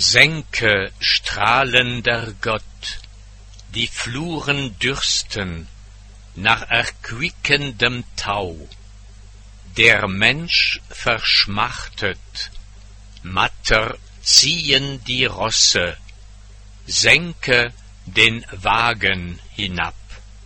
Senke, strahlender Gott, die Fluren dürsten nach erquickendem Tau. Der Mensch verschmachtet, matter ziehen die Rosse, senke den Wagen hinab.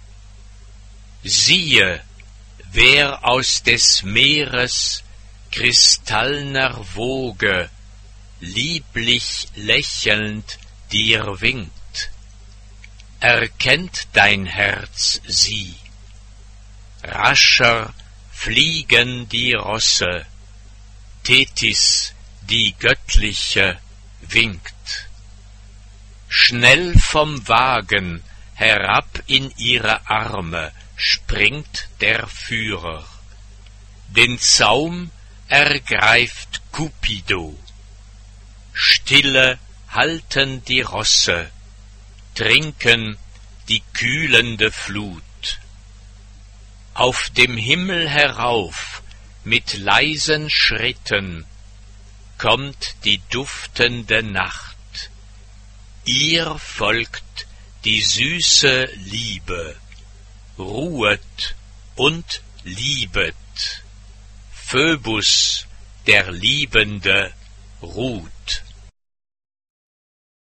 Siehe, wer aus des Meeres kristallner Woge lieblich lächelnd dir winkt. Erkennt dein Herz sie, rascher fliegen die Rosse, Tethys, die Göttliche, winkt. Schnell vom Wagen herab in ihre Arme springt der Führer, den Zaum ergreift Cupido. Stille halten die Rosse, trinken die kühlende Flut. Auf dem Himmel herauf mit leisen Schritten kommt die duftende Nacht. Ihr folgt die süße Liebe, ruhet und liebet. Phöbus, der Liebende, ruht.